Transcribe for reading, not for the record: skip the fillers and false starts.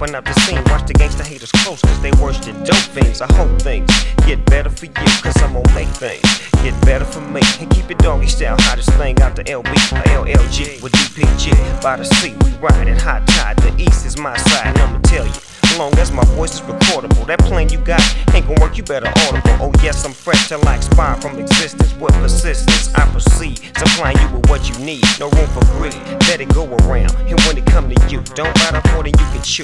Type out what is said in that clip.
popping up the scene. Watch the gangsta haters close, cause they worse than dope fiends. I hope things get better for you, cause I'm gonna make things get better for me. And keep it doggy style, hottest thing out the LB or LLG with DPG. By the sea, we riding hot tide. The east is my side, and I'ma tell you, long as my voice is recordable, that plan you got ain't gon' work, you better audible. Oh yes, I'm fresh till I expire from existence. With persistence, I proceed, supplying you with what you need. No room for greed, let it go around. And when it come to you, don't bite off more than you can chew.